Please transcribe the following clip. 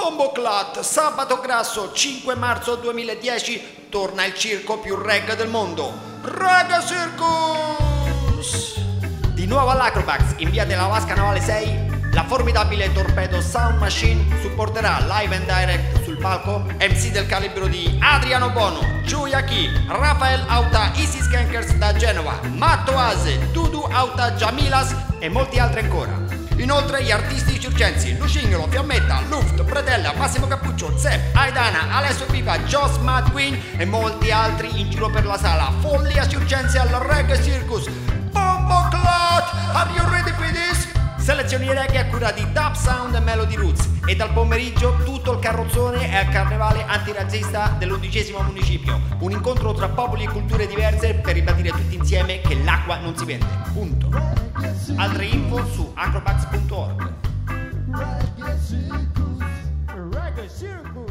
Bomboclat, sabato grasso 5 marzo 2010, torna il circo più reggae del mondo, Reggae Circus! Di nuovo all'Acrobax, in via della Vasca Navale 6, la formidabile Torpedo Sound Machine supporterà live and direct sul palco MC del calibro di Adriano Bono, Giulia Chi, Rafael Auta, Easy Skankers da Genova, Matto Ase, Dudu Auta Jamilas e molti altri ancora. Inoltre gli artisti circensi Lucignolo, Fiammetta, Luft, Predella, Massimo Cappuccio, Zepp, Aidana, Alessio Pipa, Joss Mad Queen e molti altri in giro per la sala. Follia circense al Reggae Circus. Bomboclat! Are you ready for this? Selezioni reggae a cura di Dub Sound e Melody Roots e dal pomeriggio tutto il carrozzone è al carnevale antirazzista dell'11° municipio. Un incontro tra popoli e culture diverse per ribadire tutti insieme che l'acqua non si vende. Punto. Altre info su acrobax.org. Reggae Circus.